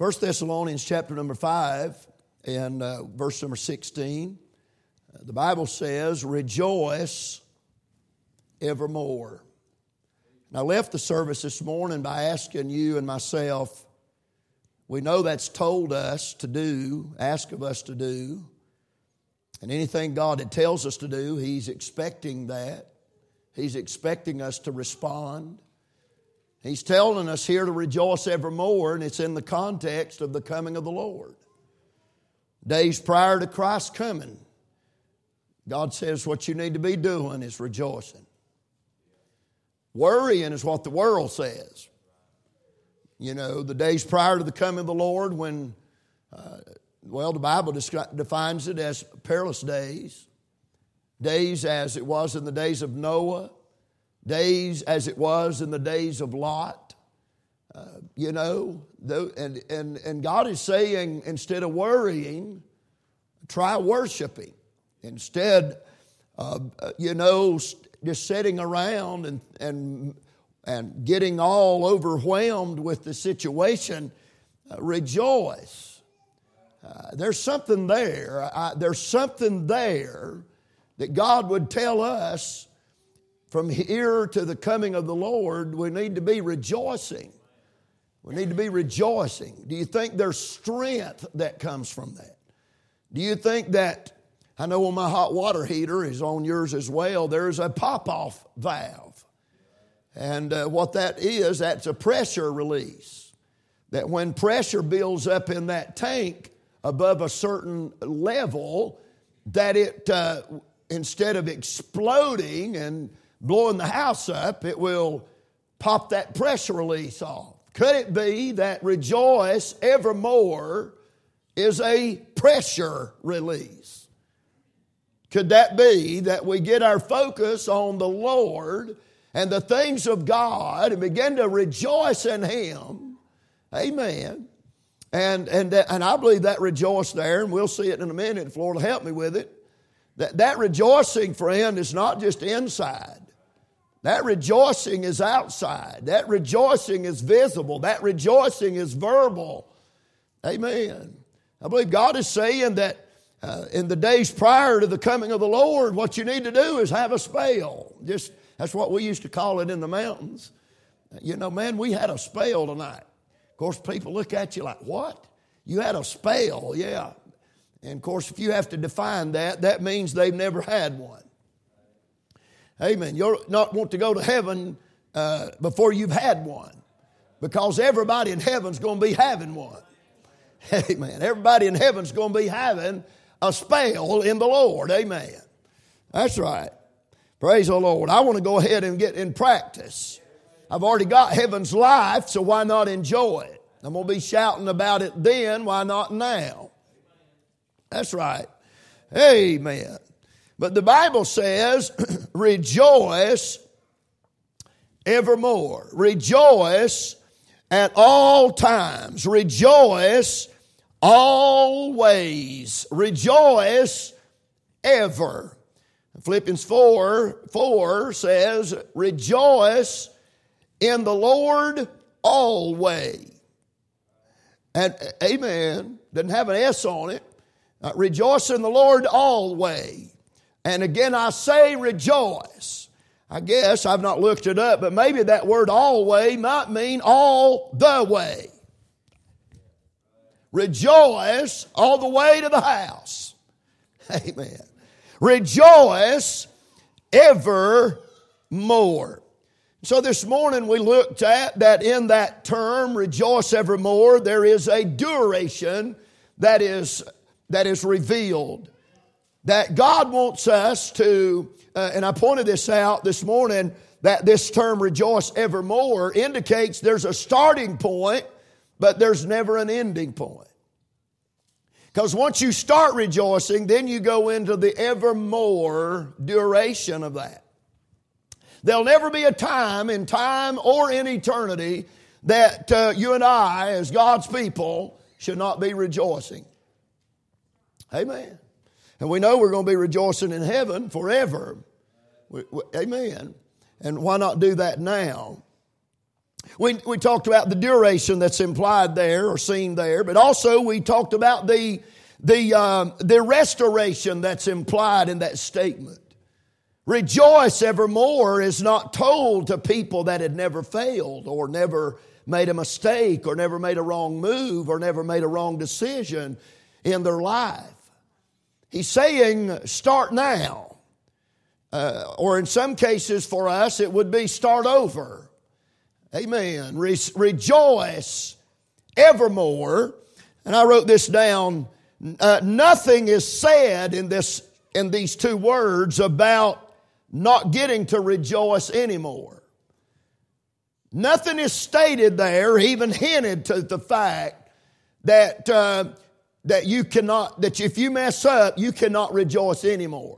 1 Thessalonians chapter number 5 and verse number 16. The Bible says, rejoice evermore. And I left the service this morning by asking you and myself, we know that's told us to do, ask of us to do. And anything God tells us to do, He's expecting that. He's expecting us to respond. He's telling us here to rejoice evermore, and it's in the context of the coming of the Lord. Days prior to Christ's coming, God says what you need to be doing is rejoicing. Worrying is what the world says. You know, the days prior to the coming of the Lord when, the Bible defines it as perilous days. Days as it was in the days of Noah. Days as it was in the days of Lot. And God is saying, instead of worrying, try worshiping. Instead of, just sitting around and getting all overwhelmed with the situation, rejoice. There's something there. There's something there that God would tell us from here to the coming of the Lord. We need to be rejoicing. We need to be rejoicing. Do you think there's strength that comes from that? Do you think that, I know on my hot water heater is on yours as well, there's a pop-off valve. And what that is, that's a pressure release. That when pressure builds up in that tank above a certain level, that it, instead of exploding and blowing the house up, it will pop that pressure release off. Could it be that rejoice evermore is a pressure release? Could that be that we get our focus on the Lord and the things of God and begin to rejoice in Him? Amen. And I believe that rejoice there, and we'll see it in a minute if the Lord will help me with it, that rejoicing, friend, is not just inside. That rejoicing is outside. That rejoicing is visible. That rejoicing is verbal. Amen. I believe God is saying that in the days prior to the coming of the Lord, what you need to do is have a spell. That's what we used to call it in the mountains. Man, we had a spell tonight. Of course, people look at you like, what? You had a spell? Yeah. And of course, if you have to define that, that means they've never had one. Amen. You'll not want to go to heaven before you've had one, because everybody in heaven's going to be having one. Amen. Everybody in heaven's going to be having a spell in the Lord. Amen. That's right. Praise the Lord. I want to go ahead and get in practice. I've already got heaven's life, so why not enjoy it? I'm going to be shouting about it then. Why not now? That's right. Amen. But the Bible says, rejoice evermore. Rejoice at all times. Rejoice always. Rejoice ever. Philippians 4 says, rejoice in the Lord always. And amen. Doesn't have an S on it. Rejoice in the Lord always. And again, I say rejoice. I guess I've not looked it up, but maybe that word always might mean all the way. Rejoice all the way to the house. Amen. Rejoice evermore. So this morning we looked at that in that term, rejoice evermore, there is a duration that is revealed. That God wants us to, and I pointed this out this morning, that this term rejoice evermore indicates there's a starting point, but there's never an ending point. Because once you start rejoicing, then you go into the evermore duration of that. There'll never be a time in time or in eternity that you and I, as God's people, should not be rejoicing. Amen. And we know we're going to be rejoicing in heaven forever. Amen. And why not do that now? We talked about the duration that's implied there or seen there, but also we talked about the restoration that's implied in that statement. Rejoice evermore is not told to people that had never failed or never made a mistake or never made a wrong move or never made a wrong decision in their life. He's saying start now. Or in some cases for us it would be start over. Amen. Rejoice evermore. And I wrote this down. Nothing is said in these two words about not getting to rejoice anymore. Nothing is stated there, even hinted to the fact that you cannot, that if you mess up, you cannot rejoice anymore.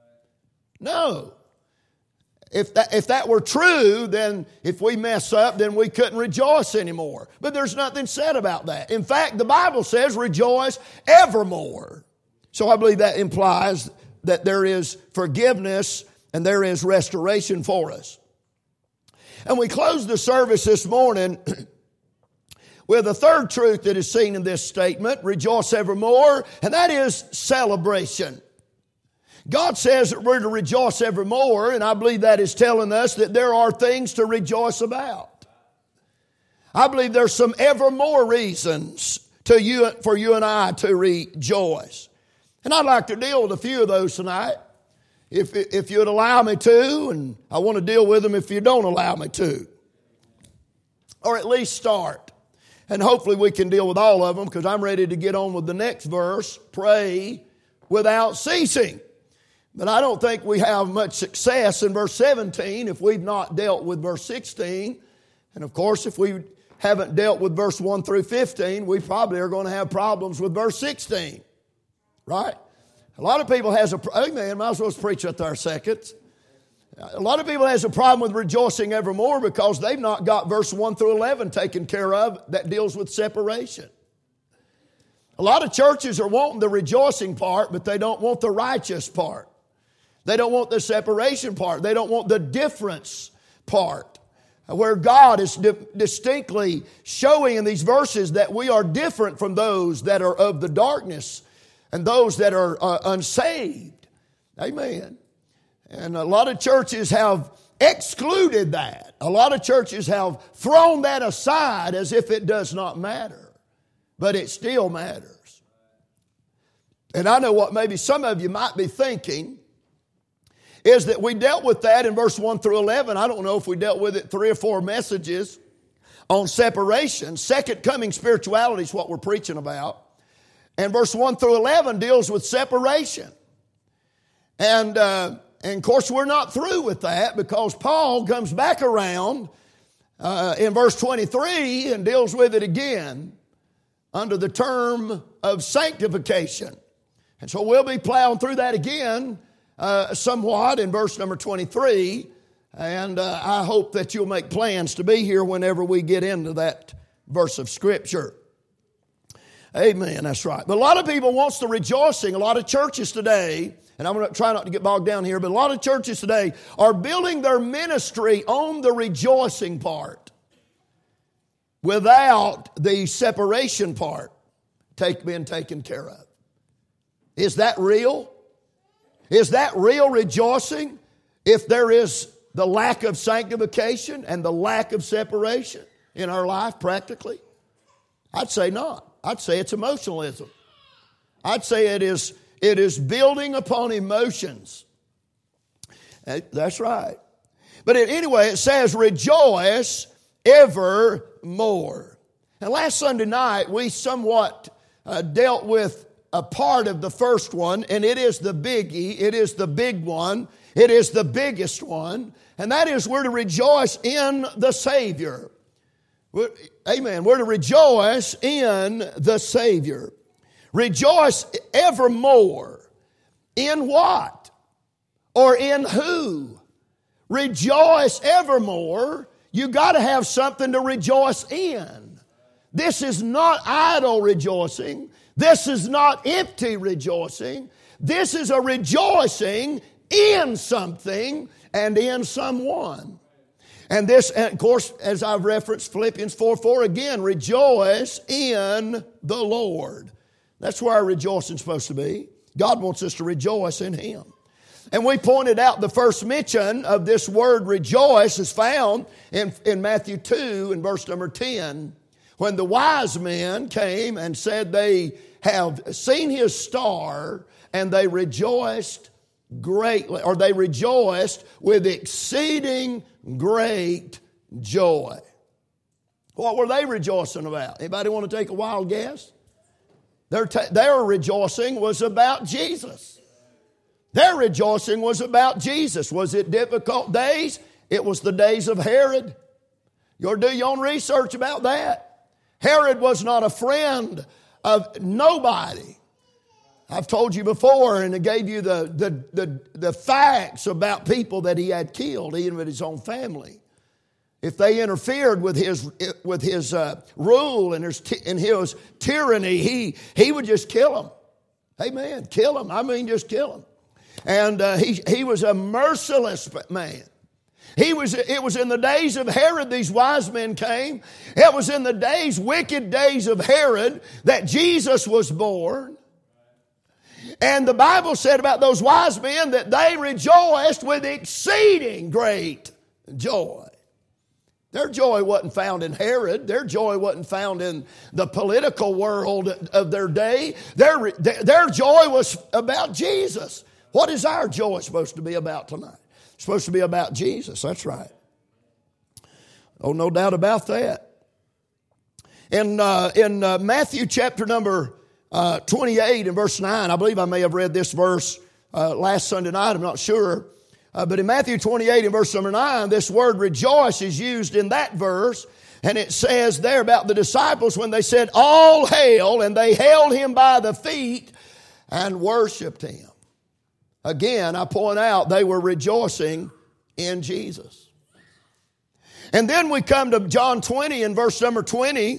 No. If that were true, then if we mess up, then we couldn't rejoice anymore. But there's nothing said about that. In fact, the Bible says rejoice evermore. So I believe that implies that there is forgiveness and there is restoration for us. And we close the service this morning with a third truth that is seen in this statement, rejoice evermore, and that is celebration. God says that we're to rejoice evermore, and I believe that is telling us that there are things to rejoice about. I believe there's some evermore reasons for you and I to rejoice. And I'd like to deal with a few of those tonight, if you'd allow me to, and I want to deal with them if you don't allow me to. Or at least start. And hopefully we can deal with all of them, because I'm ready to get on with the next verse, pray without ceasing. But I don't think we have much success in verse 17 if we've not dealt with verse 16. And of course, if we haven't dealt with verse 1 through 15, we probably are going to have problems with verse 16. Right? A lot of people amen, might as well preach right there a second. A lot of people has a problem with rejoicing evermore because they've not got verse 1 through 11 taken care of that deals with separation. A lot of churches are wanting the rejoicing part, but they don't want the righteous part. They don't want the separation part. They don't want the difference part, where God is distinctly showing in these verses that we are different from those that are of the darkness and those that are unsaved. Amen. And a lot of churches have excluded that. A lot of churches have thrown that aside as if it does not matter. But it still matters. And I know what maybe some of you might be thinking is that we dealt with that in verse 1 through 11. I don't know if we dealt with it 3 or 4 messages on separation. Second coming spirituality is what we're preaching about. And verse 1 through 11 deals with separation. And of course, we're not through with that, because Paul comes back around in verse 23 and deals with it again under the term of sanctification. And so we'll be plowing through that again somewhat in verse number 23. And I hope that you'll make plans to be here whenever we get into that verse of Scripture. Amen, that's right. But a lot of people wants the rejoicing. A lot of churches today, and I'm going to try not to get bogged down here, but a lot of churches today are building their ministry on the rejoicing part without the separation part being taken care of. Is that real? Is that real rejoicing if there is the lack of sanctification and the lack of separation in our life practically? I'd say not. I'd say it's emotionalism. I'd say it is building upon emotions. That's right. But anyway, it says rejoice evermore. And last Sunday night, we somewhat dealt with a part of the first one, and it is the biggie. It is the big one. It is the biggest one. And that is we're to rejoice in the Savior. Amen. We're to rejoice in the Savior. Rejoice evermore. In what? Or in who? Rejoice evermore. You got to have something to rejoice in. This is not idle rejoicing. This is not empty rejoicing. This is a rejoicing in something and in someone. And this, and of course, as I've referenced Philippians 4:4 again, rejoice in the Lord. That's where our rejoicing is supposed to be. God wants us to rejoice in Him. And we pointed out the first mention of this word rejoice is found in Matthew 2 in verse number 10, when the wise men came and said they have seen His star, and they rejoiced greatly, or they rejoiced with exceeding great joy. What were they rejoicing about? Anybody want to take a wild guess? Their rejoicing was about Jesus. Their rejoicing was about Jesus. Was it difficult days? It was the days of Herod. You ought to do your own research about that. Herod was not a friend of nobody. I've told you before, and I gave you the facts about people that he had killed, even with his own family. If they interfered with his rule and his tyranny, he would just kill them. Amen. Kill them. I mean, just kill them. And he was a merciless man. It was in the days of Herod these wise men came. It was in the wicked days of Herod that Jesus was born. And the Bible said about those wise men that they rejoiced with exceeding great joy. Their joy wasn't found in Herod. Their joy wasn't found in the political world of their day. Their joy was about Jesus. What is our joy supposed to be about tonight? It's supposed to be about Jesus. That's right. Oh, no doubt about that. In Matthew chapter number 28 and verse 9, I believe I may have read this verse last Sunday night, I'm not sure. But in Matthew 28 and verse number 9, this word rejoice is used in that verse. And it says there about the disciples when they said, all hail, and they held Him by the feet and worshiped Him. Again, I point out they were rejoicing in Jesus. And then we come to John 20 and verse number 20.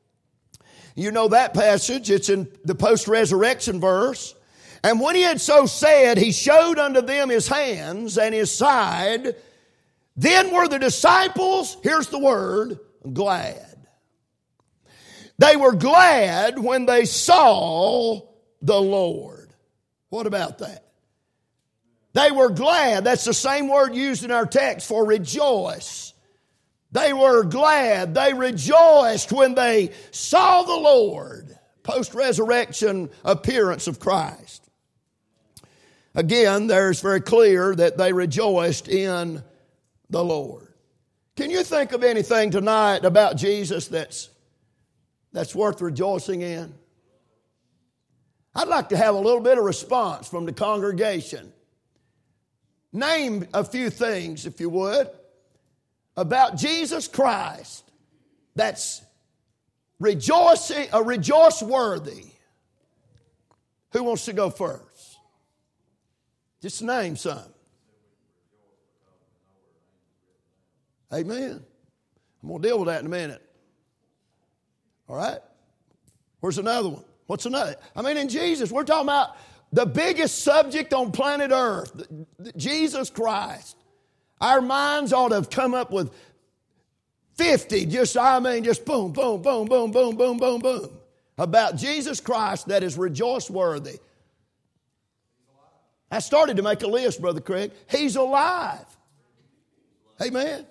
You know that passage. It's in the post-resurrection verse. And when He had so said, He showed unto them His hands and His side. Then were the disciples, here's the word, glad. They were glad when they saw the Lord. What about that? They were glad. That's the same word used in our text for rejoice. They were glad. They rejoiced when they saw the Lord. Post-resurrection appearance of Christ. Again, there's very clear that they rejoiced in the Lord. Can you think of anything tonight about Jesus that's worth rejoicing in? I'd like to have a little bit of response from the congregation. Name a few things, if you would, about Jesus Christ that's rejoice worthy. Who wants to go first? Just name some. Amen. I'm going to deal with that in a minute. All right? Where's another one? What's another? I mean, in Jesus, we're talking about the biggest subject on planet Earth, Jesus Christ. Our minds ought to have come up with 50, just boom, boom, boom, boom, boom, boom, boom, boom, about Jesus Christ that is rejoice worthy. I started to make a list, Brother Craig. He's alive. Amen.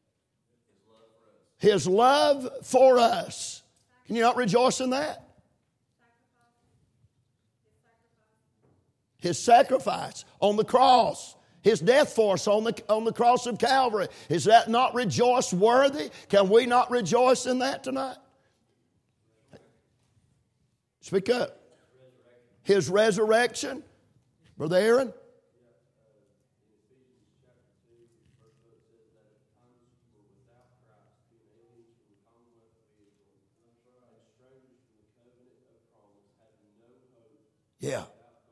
His love for us. Can you not rejoice in that? His sacrifice on the cross. His death for us on the cross of Calvary. Is that not rejoice worthy? Can we not rejoice in that tonight? Speak up. His resurrection. Brother Aaron? Yeah.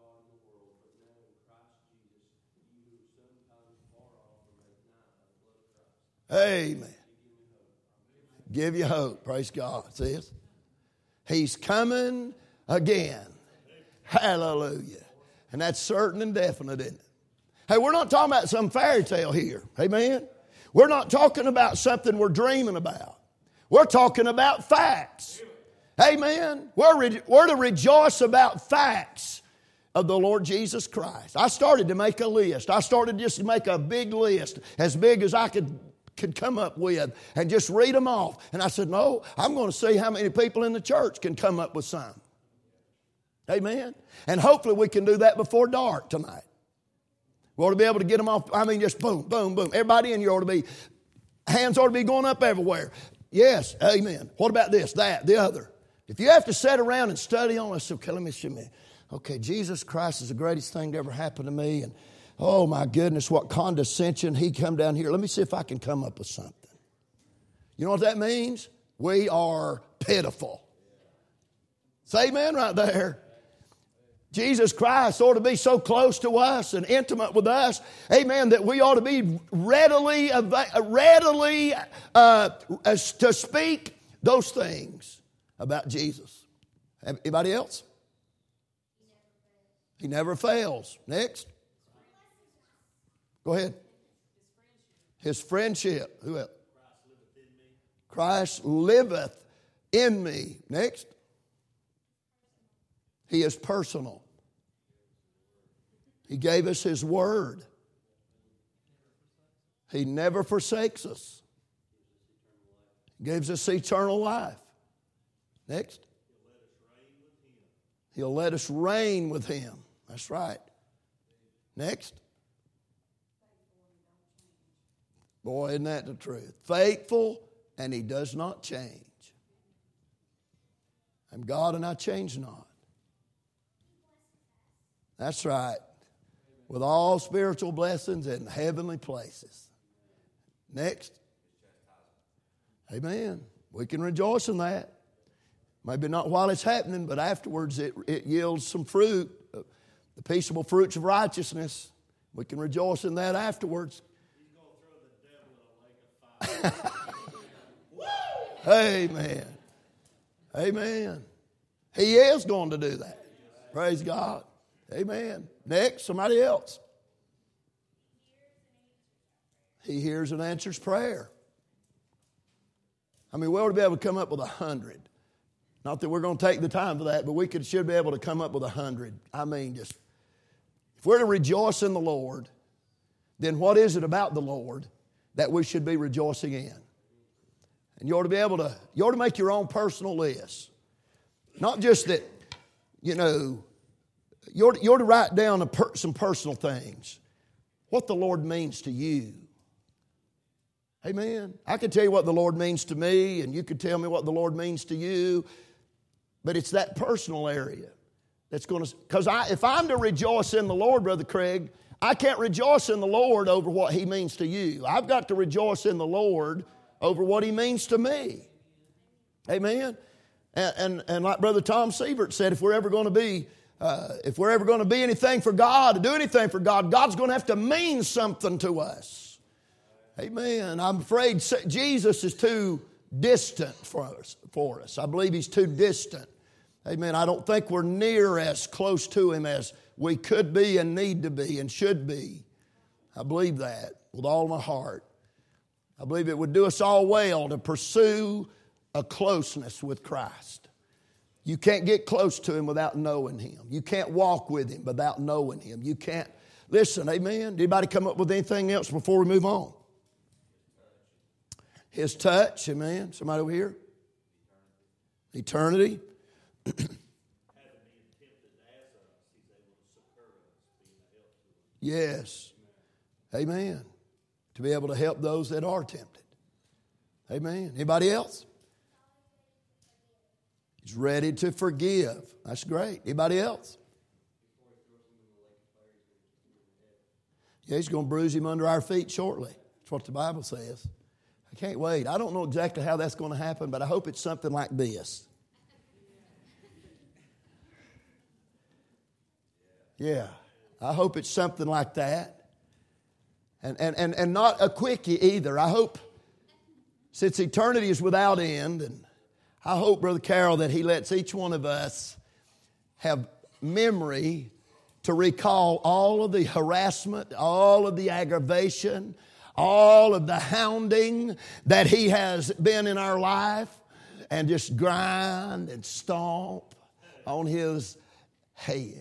Amen. Give you hope. Praise God. See it? He's coming again. Hallelujah. And that's certain and definite, isn't it? Hey, we're not talking about some fairy tale here. Amen. We're not talking about something we're dreaming about. We're talking about facts. Amen. We're to rejoice about facts of the Lord Jesus Christ. I started to make a list. I started just to make a big list, as big as I could come up with, and just read them off. And I said, no, I'm going to see how many people in the church can come up with some. Amen. And hopefully we can do that before dark tonight. We ought to be able to get them off. I mean, just boom, boom, boom. Everybody in here ought to be, hands ought to be going up everywhere. Yes, amen. What about this, that, the other? If you have to sit around and study on this, okay, let me see me. Okay, Jesus Christ is the greatest thing to ever happen to me. And oh my goodness, what condescension. He come down here. Let me see if I can come up with something. You know what that means? We are pitiful. Say amen right there. Jesus Christ ought to be so close to us and intimate with us, amen, that we ought to be readily to speak those things about Jesus. Anybody else? He never fails. Next. Go ahead. His friendship. Who else? Christ liveth in me. Next. He is personal. He gave us His word. He never forsakes us. He gives us eternal life. Next. He'll let us reign with Him. That's right. Next. Boy, isn't that the truth? Faithful, and He does not change. I'm God and I change not. That's right. With all spiritual blessings in heavenly places. Next. Amen. We can rejoice in that. Maybe not while it's happening, but afterwards it yields some fruit, the peaceable fruits of righteousness. We can rejoice in that afterwards. He's going to throw the devil in a lake of fire. Amen. Amen. He is going to do that. Praise God. Amen. Next, somebody else. He hears and answers prayer. I mean, we ought to be able to come up with 100. Not that we're going to take the time for that, but we should be able to come up with 100. I mean, just, if we're to rejoice in the Lord, then what is it about the Lord that we should be rejoicing in? And you ought to make your own personal list. Not just that, you ought to write down some personal things. What the Lord means to you. Amen. I can tell you what the Lord means to me, and you can tell me what the Lord means to you. But it's that personal area that's going to... Because if I'm to rejoice in the Lord, Brother Craig, I can't rejoice in the Lord over what He means to you. I've got to rejoice in the Lord over what He means to me. Amen. And like Brother Tom Siebert said, if we're ever going to be anything for God, to do anything for God, God's going to have to mean something to us. Amen. I'm afraid Jesus is too distant for us. I believe He's too distant. Amen. I don't think we're near as close to Him as we could be and need to be and should be. I believe that with all my heart. I believe it would do us all well to pursue a closeness with Christ. You can't get close to Him without knowing Him. You can't walk with Him without knowing Him. You can't. Listen, amen. Did anybody come up with anything else before we move on? His touch, amen. Somebody over here? Eternity. Yes. Amen. To be able to help those that are tempted. Amen. Anybody else? He's ready to forgive. That's great. Anybody else? Yeah, He's going to bruise him under our feet shortly. That's what the Bible says. I can't wait. I don't know exactly how that's going to happen, but I hope it's something like this. Yeah, I hope it's something like that. And not a quickie either. I hope, since eternity is without end, and I hope, Brother Carroll, that He lets each one of us have memory to recall all of the harassment, all of the aggravation, all of the hounding that He has been in our life and just grind and stomp on His head.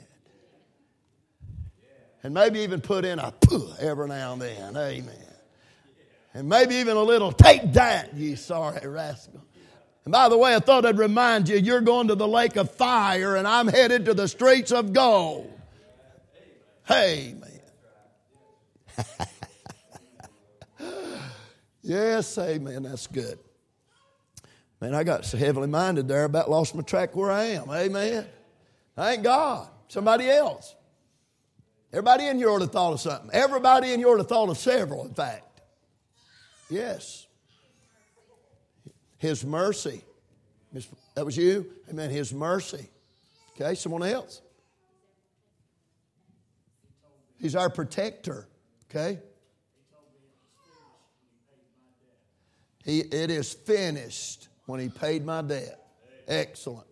And maybe even put in a puh every now and then. Amen. And maybe even a little, take that, ye sorry rascal. And by the way, I thought I'd remind you, you're going to the lake of fire and I'm headed to the streets of gold. Amen. Yes, amen. That's good. Man, I got so heavily minded there, about lost my track where I am. Amen. Thank God. Somebody else. Everybody in here would have thought of something. Everybody in here would have thought of several, in fact. Yes. His mercy. That was you? Amen. His mercy. Okay, someone else. He's our protector. Okay. It is finished when He paid my debt. Excellent.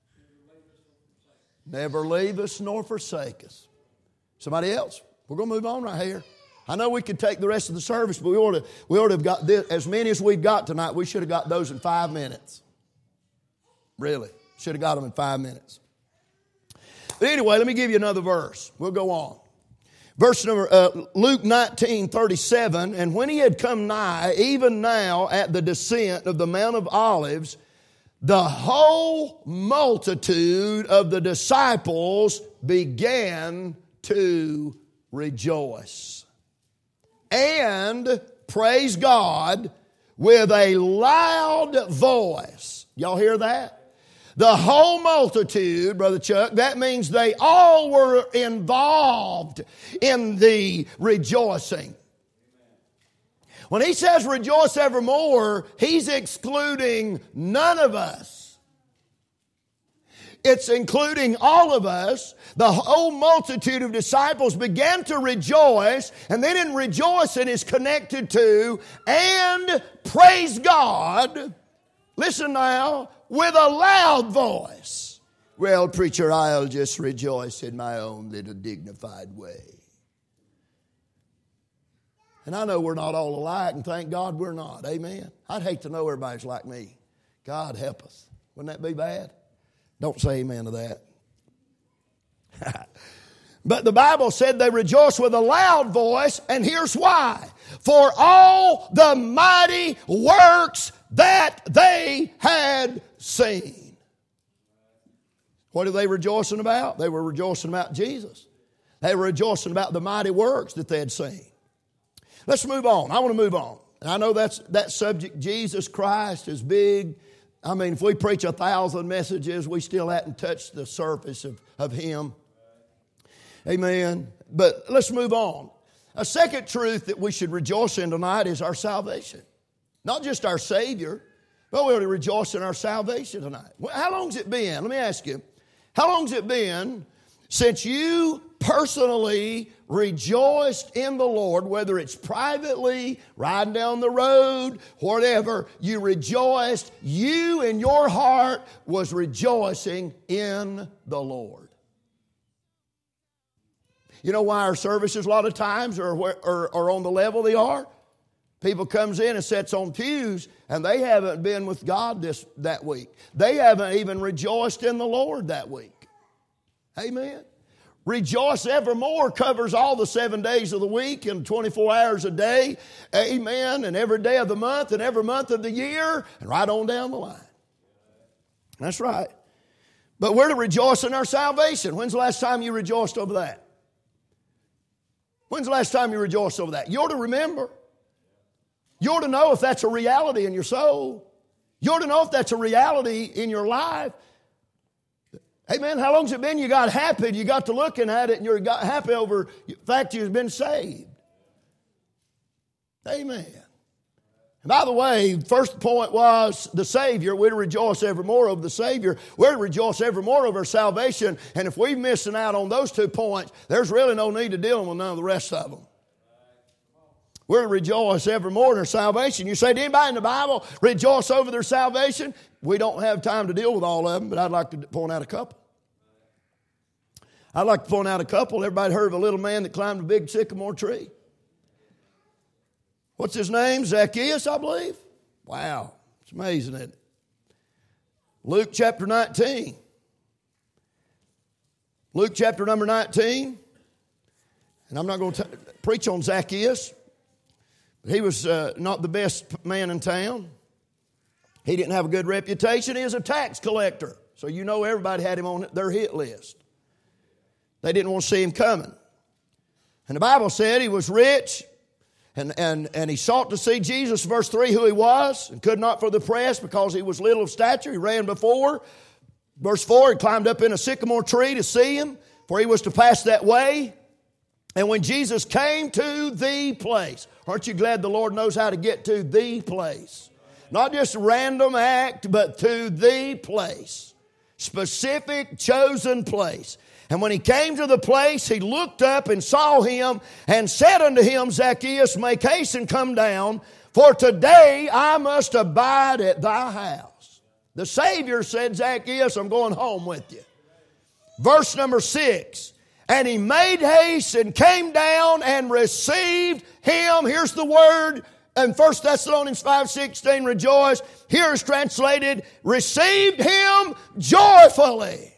Never leave us nor forsake us. Somebody else? We're going to move on right here. I know we could take the rest of the service, but we ought to have got this. As many as we've got tonight, we should have got those in 5 minutes. Really. Should have got them in 5 minutes. But anyway, let me give you another verse. We'll go on. Verse number, Luke 19:37, and when He had come nigh, even now at the descent of the Mount of Olives, the whole multitude of the disciples began to rejoice and praise God with a loud voice. Y'all hear that? The whole multitude, Brother Chuck, that means they all were involved in the rejoicing. When He says rejoice evermore, He's excluding none of us. It's including all of us. The whole multitude of disciples began to rejoice, and then in rejoicing is connected to and praise God. Listen now, with a loud voice. Well, preacher, I'll just rejoice in my own little dignified way. And I know we're not all alike, and thank God we're not. Amen. I'd hate to know everybody's like me. God help us. Wouldn't that be bad? Don't say amen to that. But the Bible said they rejoiced with a loud voice, and here's why. For all the mighty works that they had seen. What are they rejoicing about? They were rejoicing about Jesus. They were rejoicing about the mighty works that they had seen. Let's move on. I want to move on. And I know that subject, Jesus Christ, is big. I mean, if we preach 1,000 messages, we still hadn't touched the surface of Him. Amen. But let's move on. A second truth that we should rejoice in tonight is our salvation. Not just our Savior, but we ought to rejoice in our salvation tonight. How long's it been? Let me ask you. How long's it been since you personally rejoiced in the Lord, whether it's privately, riding down the road, whatever, you rejoiced, you in your heart was rejoicing in the Lord? You know why our services a lot of times are on the level they are? People comes in and sits on pews and they haven't been with God that week. They haven't even rejoiced in the Lord that week. Amen. Rejoice evermore covers all the 7 days of the week and 24 hours a day. Amen. And every day of the month and every month of the year and right on down the line. That's right. But we're to rejoice in our salvation. When's the last time you rejoiced over that? When's the last time you rejoiced over that? You ought to remember. You ought to know if that's a reality in your soul. You ought to know if that's a reality in your life. Amen. How long's it been you got happy? You got to looking at it and you got happy over the fact you've been saved. Amen. And by the way, first point was the Savior. We're to rejoice evermore over the Savior. We're to rejoice evermore over salvation. And if we're missing out on those 2 points, there's really no need to deal with none of the rest of them. We're to rejoice evermore in our salvation. You say, did anybody in the Bible rejoice over their salvation? We don't have time to deal with all of them, but I'd like to point out a couple. I'd like to point out a couple. Everybody heard of a little man that climbed a big sycamore tree? What's his name? Zacchaeus, I believe. Wow. It's amazing, isn't it? Luke chapter 19. Luke chapter number 19. And I'm not going to preach on Zacchaeus. But he was not the best man in town. He didn't have a good reputation. He was a tax collector. So you know everybody had him on their hit list. They didn't want to see him coming. And the Bible said he was rich. And he sought to see Jesus, verse 3, who he was, and could not for the press because he was little of stature. He ran before. Verse 4, he climbed up in a sycamore tree to see him, for he was to pass that way. And when Jesus came to the place, aren't you glad the Lord knows how to get to the place? Not just a random act, but to the place. Specific, chosen place. And when he came to the place, he looked up and saw him and said unto him, Zacchaeus, make haste and come down, for today I must abide at thy house. The Savior said, Zacchaeus, I'm going home with you. Verse number 6, and he made haste and came down and received him. Here's the word in 1 Thessalonians 5:16, rejoice. Here is translated, received him joyfully.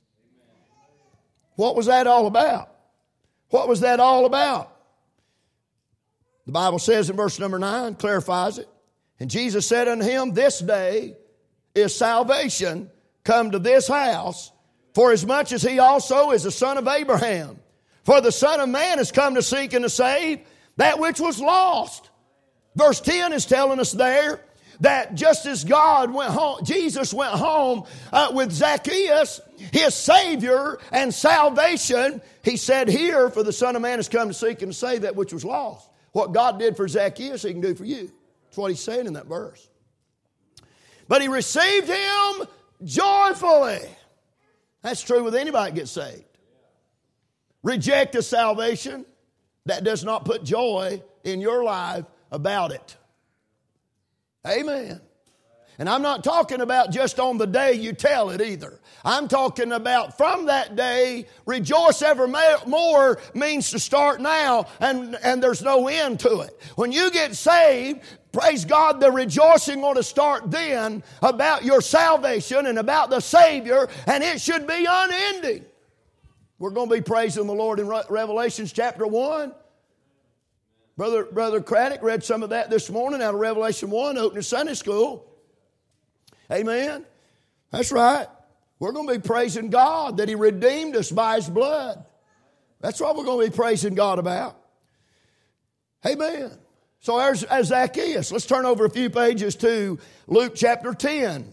What was that all about? What was that all about? The Bible says in verse number 9, clarifies it. And Jesus said unto him, this day is salvation come to this house, for as much as he also is the son of Abraham. For the Son of Man has come to seek and to save that which was lost. Verse 10 is telling us there that just as God went home, Jesus went home with Zacchaeus, his Savior and salvation, he said here, for the Son of Man has come to seek and to save that which was lost. What God did for Zacchaeus, he can do for you. That's what he's saying in that verse. But he received him joyfully. That's true with anybody that gets saved. Reject a salvation that does not put joy in your life about it. Amen. And I'm not talking about just on the day you tell it either. I'm talking about from that day, rejoice evermore means to start now, and there's no end to it. When you get saved, praise God, the rejoicing ought to start then about your salvation and about the Savior, and it should be unending. We're going to be praising the Lord in Revelation chapter 1. Brother Craddock read some of that this morning out of Revelation 1, opening Sunday school. Amen. That's right. We're going to be praising God that He redeemed us by His blood. That's what we're going to be praising God about. Amen. So there's Zacchaeus. Let's turn over a few pages to Luke chapter 10.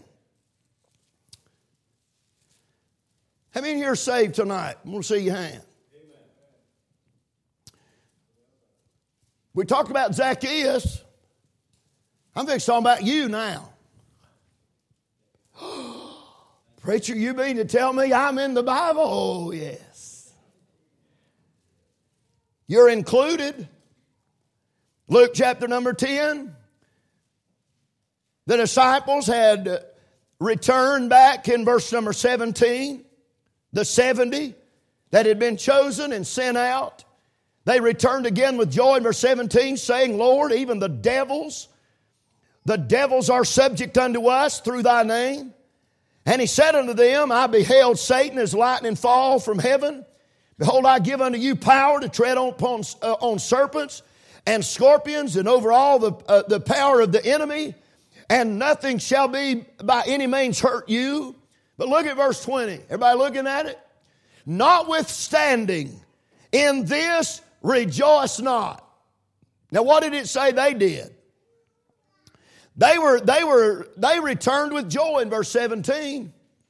How many here are saved tonight? I'm going to see your hand. We talked about Zacchaeus. I'm fixing to talk about you now. Preacher, you mean to tell me I'm in the Bible? Oh, yes. You're included. Luke chapter number 10. The disciples had returned back in verse number 17. The 70 that had been chosen and sent out. They returned again with joy in verse 17, saying, Lord, even the devils are subject unto us through thy name. And he said unto them, I beheld Satan as lightning fall from heaven. Behold, I give unto you power to tread on serpents and scorpions and over all the power of the enemy, and nothing shall be by any means hurt you. But look at verse 20. Everybody looking at it? Notwithstanding, in this rejoice not. Now what did it say they did? They returned with joy in verse 17.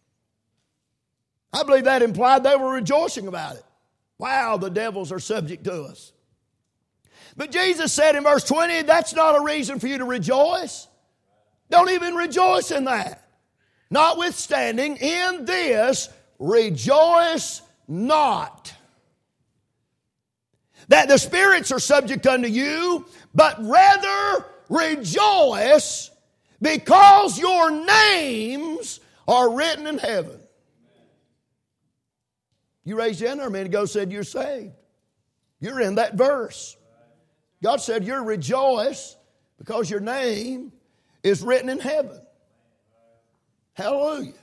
I believe that implied they were rejoicing about it. Wow, the devils are subject to us. But Jesus said in verse 20, that's not a reason for you to rejoice. Don't even rejoice in that. Notwithstanding, in this rejoice not. That the spirits are subject unto you, but rather rejoice because your names are written in heaven. You raised your hand there a minute ago, said you're saved. You're in that verse. God said, you're rejoice because your name is written in heaven. Hallelujah.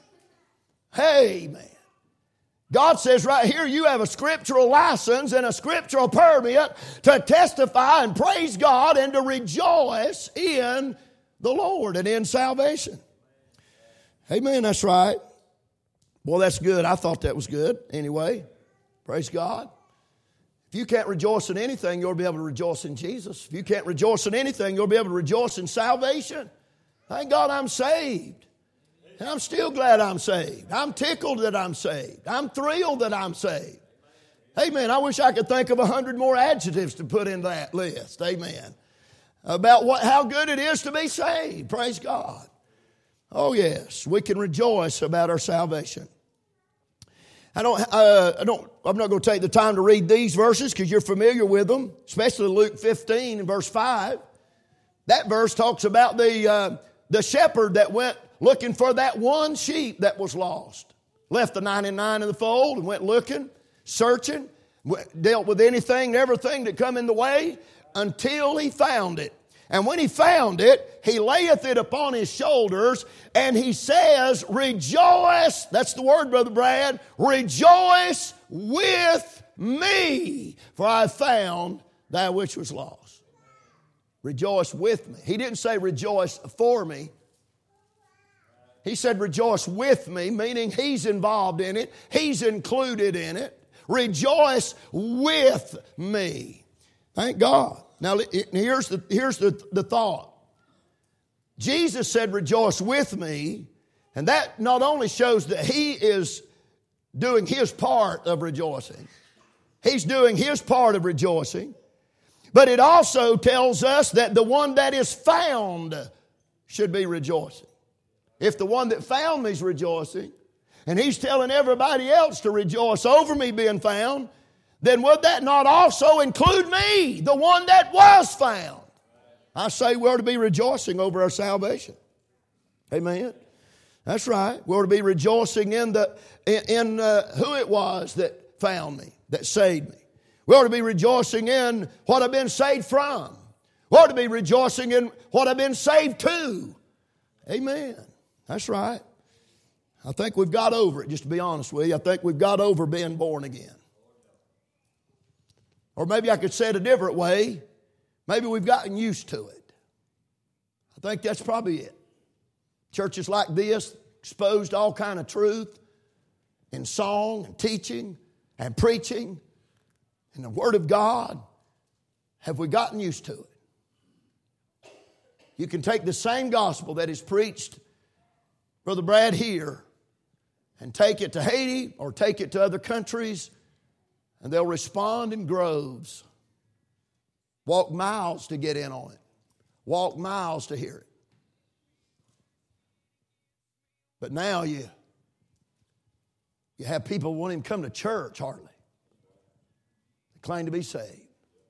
Amen. God says right here, you have a scriptural license and a scriptural permit to testify and praise God and to rejoice in the Lord and in salvation. Amen, that's right. Well, that's good. I thought that was good. Anyway, praise God. If you can't rejoice in anything, you'll be able to rejoice in Jesus. If you can't rejoice in anything, you'll be able to rejoice in salvation. Thank God I'm saved. And I'm still glad I'm saved. I'm tickled that I'm saved. I'm thrilled that I'm saved. Amen. I wish I could think of 100 more adjectives to put in that list. Amen. About how good it is to be saved. Praise God. Oh yes, we can rejoice about our salvation. I'm not going to take the time to read these verses because you're familiar with them, especially Luke 15 and verse 5. That verse talks about the shepherd that went looking for that one sheep that was lost. Left the 99 in the fold and went looking, searching, dealt with anything and everything that come in the way until he found it. And when he found it, he layeth it upon his shoulders, and he says, rejoice, that's the word, Brother Brad, rejoice with me, for I found that which was lost. Rejoice with me. He didn't say rejoice for me. He said rejoice with me, meaning he's involved in it. He's included in it. Rejoice with me. Thank God. Now, here's the thought. Jesus said, rejoice with me. And that not only shows that he is doing his part of rejoicing. He's doing his part of rejoicing. But it also tells us that the one that is found should be rejoicing. If the one that found me is rejoicing, and he's telling everybody else to rejoice over me being found, then would that not also include me, the one that was found? I say we're to be rejoicing over our salvation. Amen. That's right. We're to be rejoicing in who it was that found me, that saved me. We ought to be rejoicing in what I've been saved from. We ought to be rejoicing in what I've been saved to. Amen. That's right. I think we've got over it, just to be honest with you. I think we've got over being born again. Or maybe I could say it a different way. Maybe we've gotten used to it. I think that's probably it. Churches like this exposed all kind of truth in song and teaching and preaching and the Word of God. Have we gotten used to it? You can take the same gospel that is preached, Brother Brad, here, and take it to Haiti or take it to other countries, and they'll respond in groves. Walk miles to get in on it. Walk miles to hear it. But now you have people who won't even come to church hardly. They claim to be saved.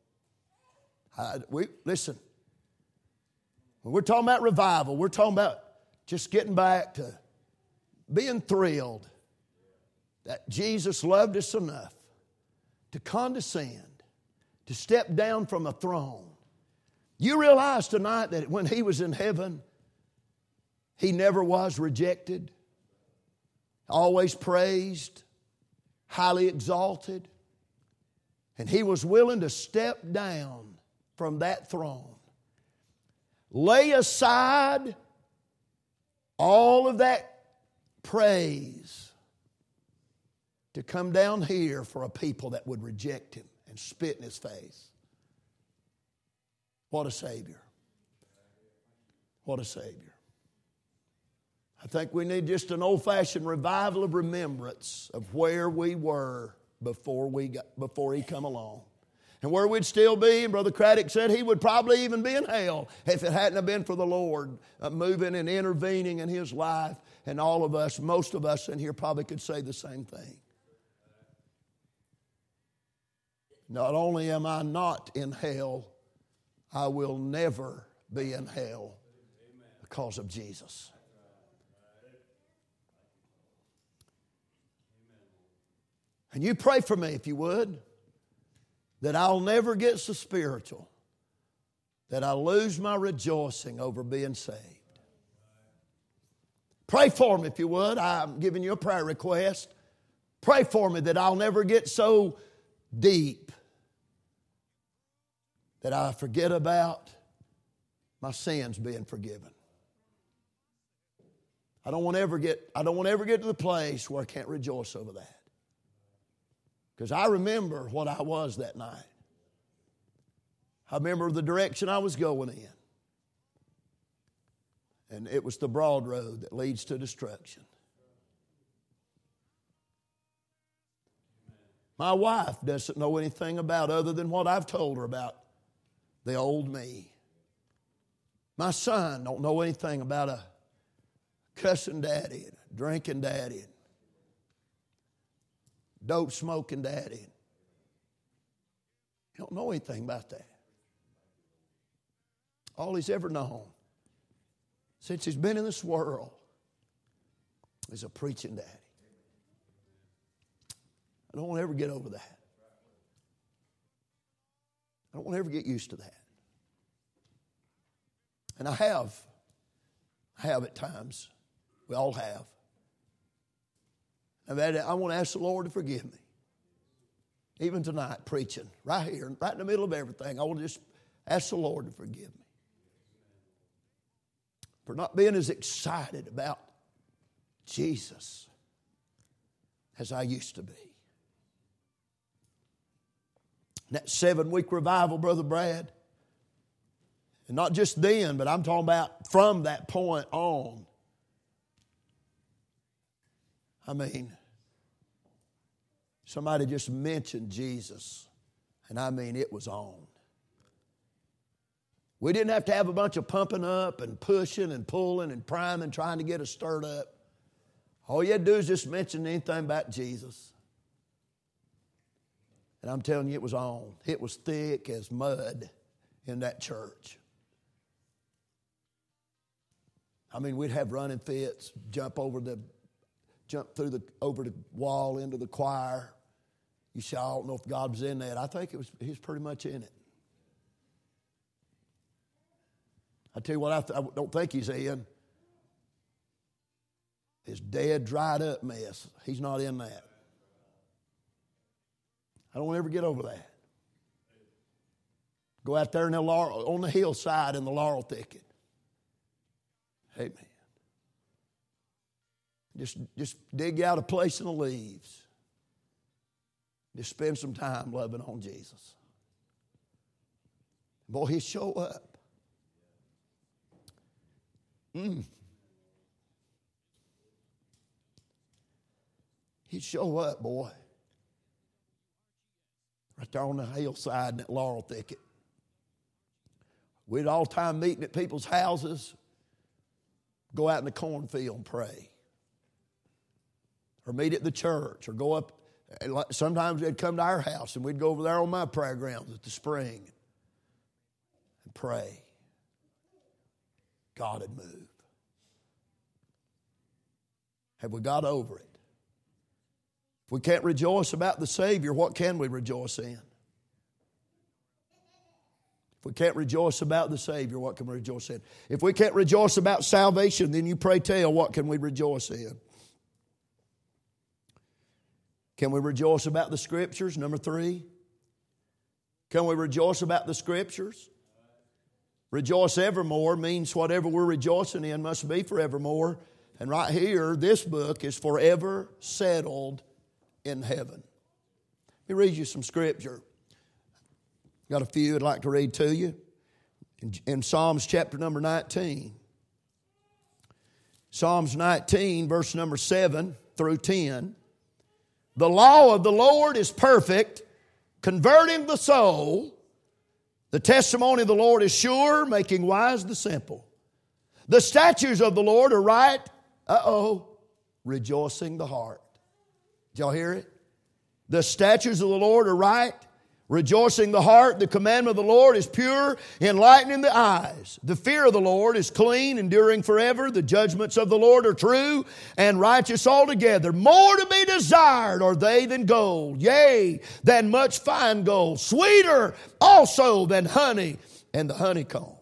Listen, when we're talking about revival, we're talking about just getting back to being thrilled that Jesus loved us enough to condescend, to step down from a throne. You realize tonight that when he was in heaven, he never was rejected, always praised, highly exalted, and he was willing to step down from that throne, lay aside all of that praise to come down here for a people that would reject him and spit in his face. What a Savior. What a Savior. I think we need just an old-fashioned revival of remembrance of where we were before he come along. And where we'd still be, and Brother Craddock said he would probably even be in hell if it hadn't have been for the Lord moving and intervening in his life. And all of us, most of us in here probably could say the same thing. Not only am I not in hell, I will never be in hell because of Jesus. And you pray for me if you would, that I'll never get so spiritual that I lose my rejoicing over being saved. Pray for me if you would. I'm giving you a prayer request. Pray for me that I'll never get so deep that I forget about my sins being forgiven. I don't want to ever get to the place where I can't rejoice over that. Because I remember what I was that night. I remember the direction I was going in. And it was the broad road that leads to destruction. My wife doesn't know anything about other than what I've told her about the old me. My son don't know anything about a cussing daddy, and a drinking daddy, and dope smoking daddy. He don't know anything about that. All he's ever known since he's been in this world is a preaching daddy. I don't want to ever get over that. I don't want to ever get used to that. And I have at times. We all have. I want to ask the Lord to forgive me. Even tonight, preaching, right here, right in the middle of everything, I want to just ask the Lord to forgive me. For not being as excited about Jesus as I used to be. That 7-week revival, Brother Brad, and not just then, but I'm talking about from that point on. I mean, somebody just mentioned Jesus, and I mean it was on. We didn't have to have a bunch of pumping up and pushing and pulling and priming, trying to get us stirred up. All you had to do is just mention anything about Jesus. And I'm telling you, it was on. It was thick as mud in that church. I mean, we'd have running fits, jump over the wall into the choir. You say, I don't know if God was in that. I think he was pretty much in it. I tell you what, I don't think he's in. His dead, dried up mess. He's not in that. I don't ever get over that. Go out there on the hillside in the laurel thicket. Amen. Just dig out a place in the leaves. Just spend some time loving on Jesus. Boy, he'll show up. He'd show up, boy. Right there on the hillside in that laurel thicket. We'd all time meeting at people's houses. Go out in the cornfield and pray. Or meet at the church. Or go up. Sometimes they'd come to our house and we'd go over there on my prayer grounds at the spring and pray. God would move. Have we got over it? If we can't rejoice about the Savior, what can we rejoice in? If we can't rejoice about the Savior, what can we rejoice in? If we can't rejoice about salvation, then you pray tell, what can we rejoice in? Can we rejoice about the Scriptures? Number 3. Can we rejoice about the Scriptures? Rejoice evermore means whatever we're rejoicing in must be forevermore. And right here, this book is forever settled in heaven. Let me read you some Scripture. Got a few I'd like to read to you. In Psalms chapter number 19. Psalms 19, verse number 7 through 10. The law of the Lord is perfect, converting the soul. The testimony of the Lord is sure, making wise the simple. The statutes of the Lord are right, rejoicing the heart. Did y'all hear it? The statutes of the Lord are right, rejoicing the heart. The commandment of the Lord is pure, enlightening the eyes. The fear of the Lord is clean, enduring forever. The judgments of the Lord are true and righteous altogether. More to be desired are they than gold, yea, than much fine gold. Sweeter also than honey and the honeycomb.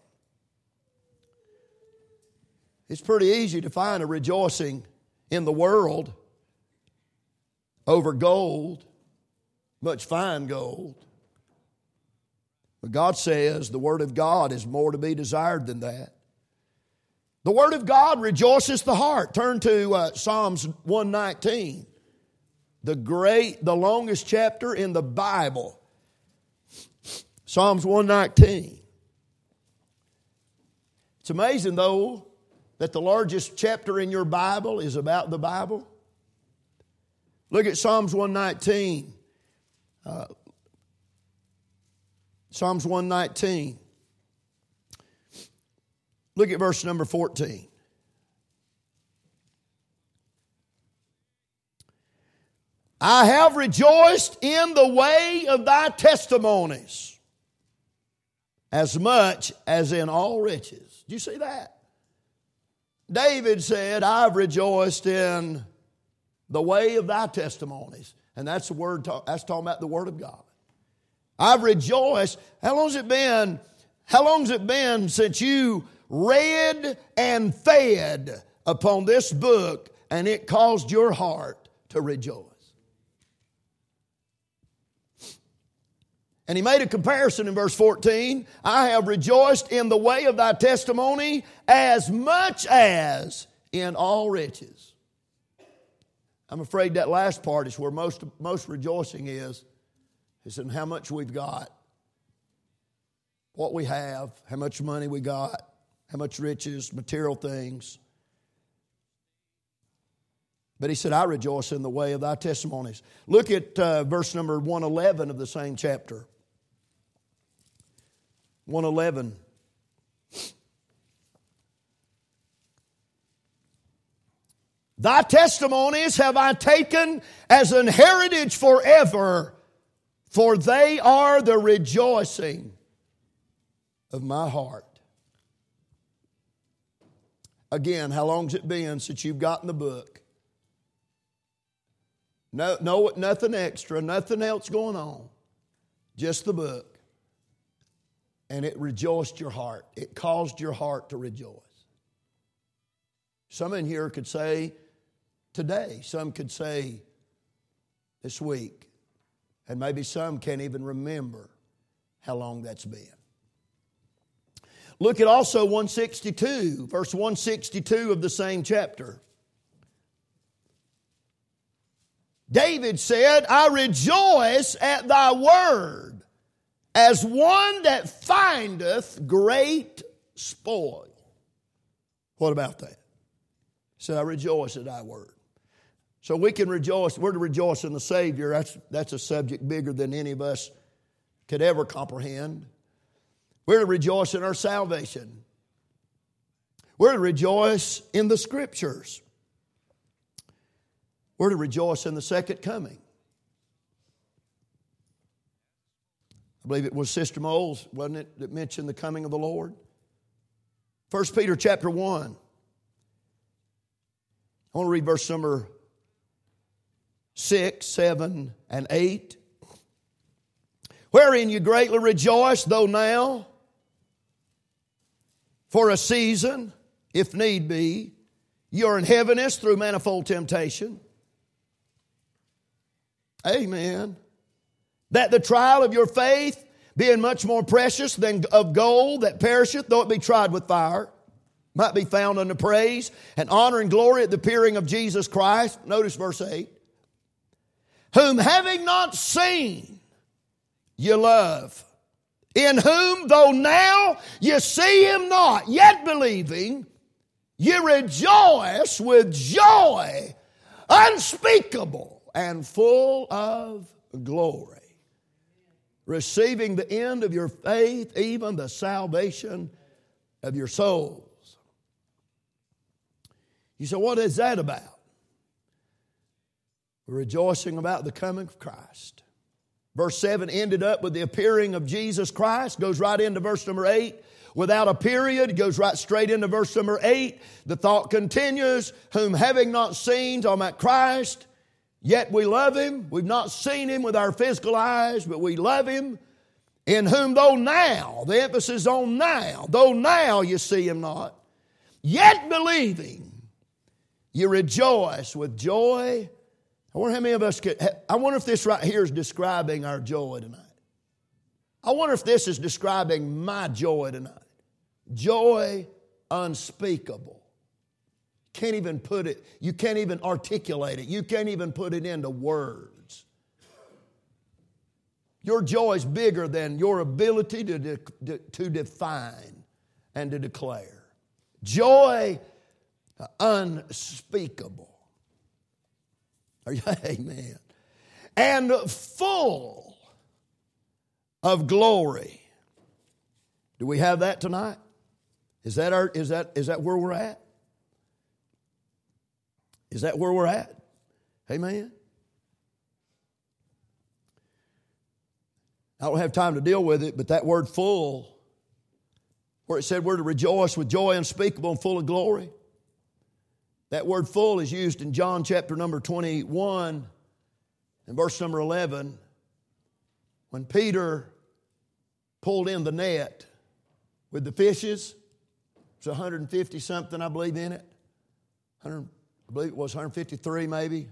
It's pretty easy to find a rejoicing in the world over gold, much fine gold. But God says the Word of God is more to be desired than that. The Word of God rejoices the heart. Turn to Psalms 119, the longest chapter in the Bible. Psalms 119. It's amazing, though, that the largest chapter in your Bible is about the Bible. Look at Psalms 119. Psalms 119. Look at verse number 14. I have rejoiced in the way of thy testimonies as much as in all riches. Did you see that? David said, I've rejoiced in the way of thy testimonies. And that's the word, that's talking about the Word of God. I've rejoiced. How long's it been since you read and fed upon this book and it caused your heart to rejoice? And he made a comparison in verse 14. I have rejoiced in the way of thy testimony as much as in all riches. I'm afraid that last part is where most rejoicing is in how much we've got, what we have, how much money we got, how much riches, material things. But he said, I rejoice in the way of thy testimonies. Look at verse number 111 of the same chapter. 111. Thy testimonies have I taken as an heritage forever, for they are the rejoicing of my heart. Again, how long's it been since you've gotten the book? No, nothing extra, nothing else going on. Just the book. And it rejoiced your heart. It caused your heart to rejoice. Some in here could say today. Some could say this week. And maybe some can't even remember how long that's been. Look at also 162, verse 162 of the same chapter. David said, I rejoice at thy word as one that findeth great spoil. What about that? He said, I rejoice at thy word. So we can rejoice. We're to rejoice in the Savior. That's a subject bigger than any of us could ever comprehend. We're to rejoice in our salvation. We're to rejoice in the Scriptures. We're to rejoice in the second coming. I believe it was Sister Moles, wasn't it, that mentioned the coming of the Lord? 1 Peter chapter 1. I want to read verse number 6, 7, and 8. Wherein you greatly rejoice, though now, for a season, if need be, you are in heaviness through manifold temptation. Amen. That the trial of your faith, being much more precious than of gold that perisheth, though it be tried with fire, might be found unto praise and honor and glory at the appearing of Jesus Christ. Notice verse 8. Whom having not seen, you love. In whom, though now you see him not, yet believing, you rejoice with joy unspeakable and full of glory. Receiving the end of your faith, even the salvation of your souls. You say, what is that about? We're rejoicing about the coming of Christ. Verse 7 ended up with the appearing of Jesus Christ. Goes right into verse number 8. Without a period, goes right straight into verse number 8. The thought continues, whom having not seen, talking about Christ, yet we love him. We've not seen him with our physical eyes, but we love him. In whom though now, the emphasis on now, though now you see him not, yet believing, you rejoice with joy. I wonder how many of us I wonder if this right here is describing our joy tonight. I wonder if this is describing my joy tonight. Joy unspeakable. Can't even put it, you can't even articulate it. You can't even put it into words. Your joy is bigger than your ability to define and to declare. Joy unspeakable. Amen. And full of glory. Do we have that tonight? Is that where we're at? Is that where we're at? Amen. I don't have time to deal with it, but that word full, where it said we're to rejoice with joy unspeakable and full of glory. That word full is used in John chapter number 21 and verse number 11. When Peter pulled in the net with the fishes, it's 150 something, I believe, in it. I believe it was 153 maybe.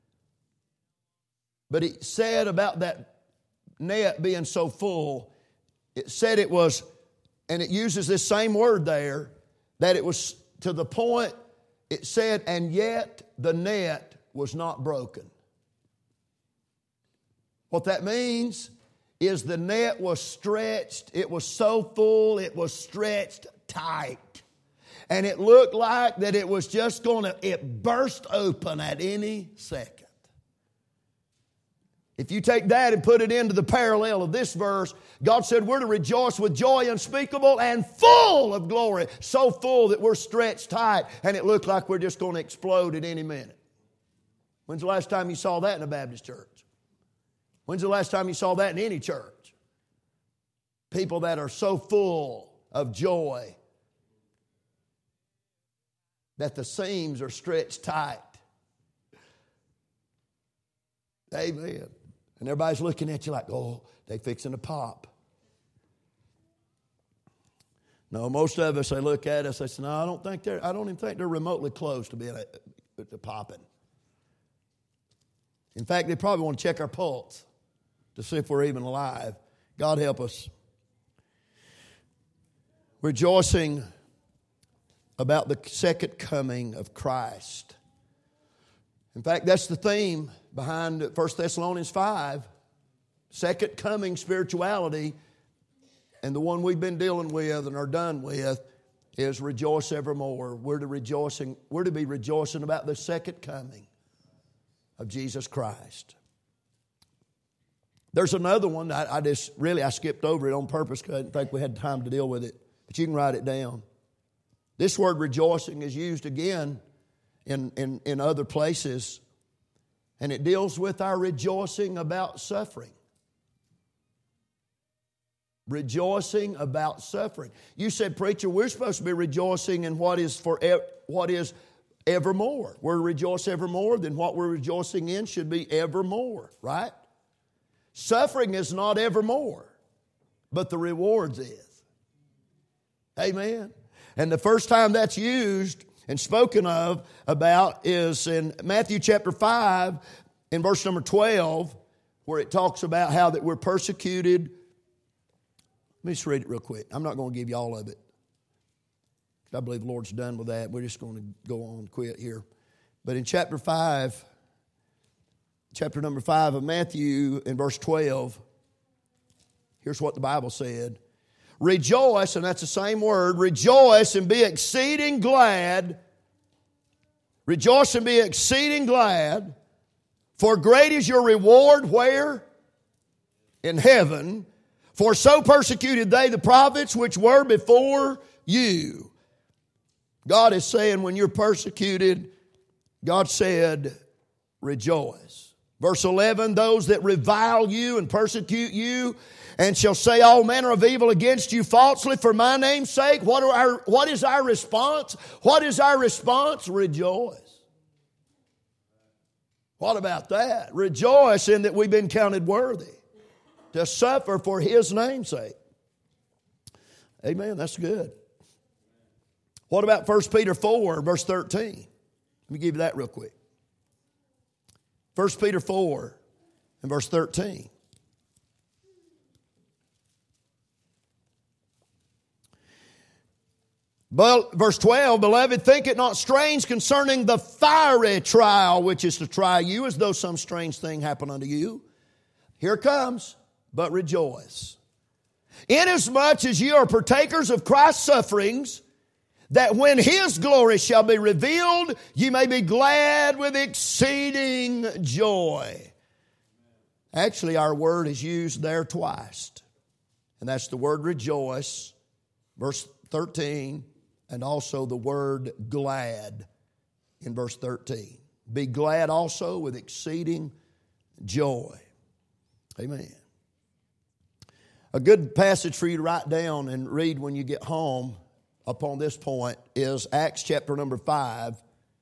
But he said about that net being so full, it said it was, and it uses this same word there, that it was to the point, it said, and yet the net was not broken. What that means is the net was stretched, it was so full, it was stretched tight. And it looked like that it was just it burst open at any second. If you take that and put it into the parallel of this verse, God said we're to rejoice with joy unspeakable and full of glory. So full that we're stretched tight and it looked like we're just going to explode at any minute. When's the last time you saw that in a Baptist church? When's the last time you saw that in any church? People that are so full of joy that the seams are stretched tight. Amen. And everybody's looking at you like, oh, they fixing to pop. No, most of us, they look at us, they say, no, I don't even think they're remotely close to being to popping. In fact, they probably want to check our pulse to see if we're even alive. God help us. Rejoicing about the second coming of Christ. In fact, that's the theme behind 1 Thessalonians 5. Second coming spirituality, and the one we've been dealing with and are done with is rejoice evermore. We're to be rejoicing about the second coming of Jesus Christ. There's another one I skipped over it on purpose because I didn't think we had time to deal with it. But you can write it down. This word rejoicing is used again in other places, and it deals with our rejoicing about suffering. Rejoicing about suffering. You said, preacher, we're supposed to be rejoicing in what is evermore. We're to rejoice evermore, then what we're rejoicing in should be evermore, right? Suffering is not evermore, but the rewards is. Amen. And the first time that's used and spoken of about is in Matthew chapter 5 in verse number 12, where it talks about how that we're persecuted. Let me just read it real quick. I'm not going to give you all of it. I believe the Lord's done with that. We're just going to go on and quit here. But in chapter number 5 of Matthew in verse 12, here's what the Bible said. Rejoice, and that's the same word, rejoice and be exceeding glad. Rejoice and be exceeding glad, for great is your reward where? In heaven. For so persecuted they the prophets which were before you. God is saying when you're persecuted, God said, rejoice. Verse 11, those that revile you and persecute you and shall say all manner of evil against you falsely for my name's sake. What is our response? What is our response? Rejoice. What about that? Rejoice in that we've been counted worthy. to suffer for His name's sake. Amen. That's good. What about 1 Peter 4, verse 13? Let me give you that real quick. 1 Peter 4 and verse 13. But, verse 12, beloved, think it not strange concerning the fiery trial which is to try you, as though some strange thing happened unto you. Here it comes, but rejoice. Inasmuch as ye are partakers of Christ's sufferings, that when His glory shall be revealed, ye may be glad with exceeding joy. Actually, our word is used there twice. And that's the word rejoice, verse 13, and also the word glad in verse 13. Be glad also with exceeding joy. Amen. A good passage for you to write down and read when you get home upon this point is Acts chapter number 5,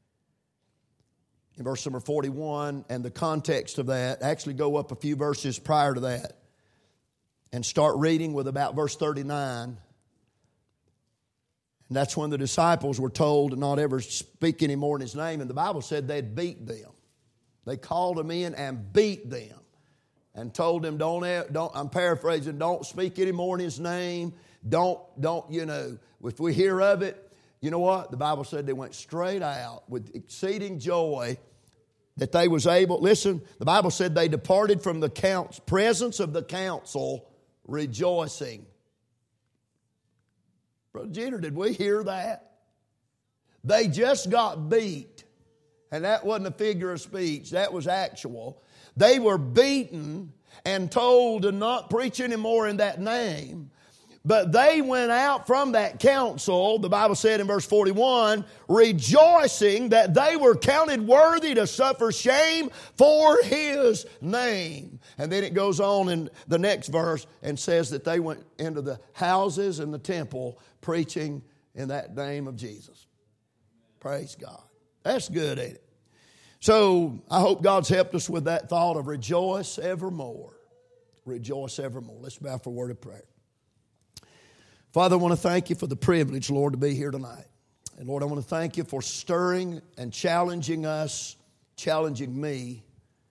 in verse number 41, and the context of that. Actually go up a few verses prior to that and start reading with about verse 39. And that's when the disciples were told to not ever speak anymore in His name. And the Bible said they'd beat them. They called them in and beat them and told them, don't, I'm paraphrasing, don't speak anymore in His name. Don't, if we hear of it, you know what? The Bible said they went straight out with exceeding joy that they was able. Listen, the Bible said they departed from the presence of the council rejoicing. Brother Jenner, did we hear that? They just got beat. And that wasn't a figure of speech. That was actual. They were beaten and told to not preach anymore in that name. But they went out from that council, the Bible said in verse 41, rejoicing that they were counted worthy to suffer shame for His name. And then it goes on in the next verse and says that they went into the houses and the temple preaching in that name of Jesus. Praise God. That's good, ain't it? So I hope God's helped us with that thought of rejoice evermore. Rejoice evermore. Let's bow for a word of prayer. Father, I want to thank You for the privilege, Lord, to be here tonight. And Lord, I want to thank You for stirring and challenging us, challenging me,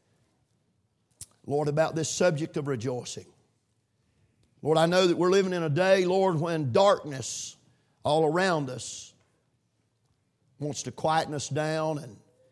Lord, about this subject of rejoicing. Lord, I know that we're living in a day, Lord, when darkness all around us wants to quieten us down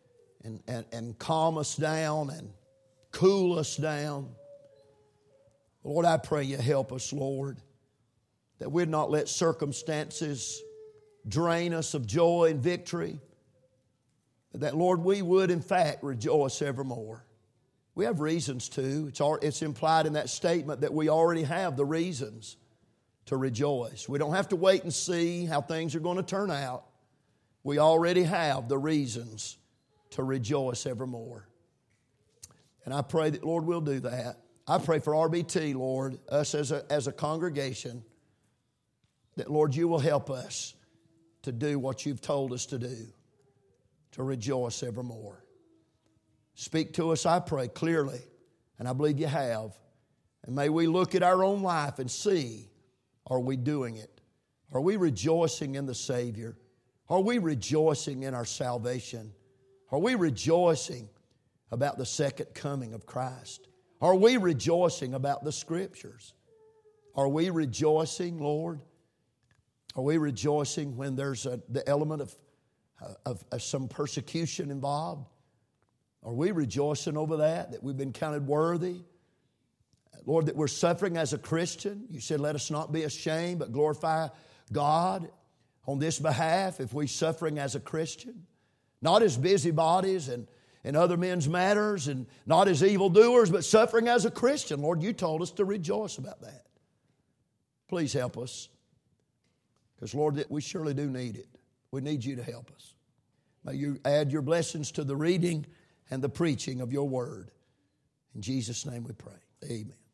and calm us down and cool us down. Lord, I pray You help us, Lord, that we'd not let circumstances drain us of joy and victory, but that, Lord, we would, in fact, rejoice evermore. We have reasons to. It's implied in that statement that we already have the reasons to rejoice. We don't have to wait and see how things are going to turn out. We already have the reasons to rejoice evermore. And I pray that, Lord, we'll do that. I pray for RBT, Lord, us as a congregation, that, Lord, You will help us to do what You've told us to do, to rejoice evermore. Speak to us, I pray, clearly, and I believe You have. And may we look at our own life and see, are we doing it? Are we rejoicing in the Savior? Are we rejoicing in our salvation? Are we rejoicing about the second coming of Christ? Are we rejoicing about the Scriptures? Are we rejoicing, Lord? Are we rejoicing when there's the element of some persecution involved? Are we rejoicing over that we've been counted worthy? Lord, that we're suffering as a Christian. You said, let us not be ashamed, but glorify God on this behalf if we're suffering as a Christian. Not as busybodies and other men's matters and not as evildoers, but suffering as a Christian. Lord, You told us to rejoice about that. Please help us. Because, Lord, we surely do need it. We need You to help us. May You add Your blessings to the reading and the preaching of Your word. In Jesus' name we pray. Amen.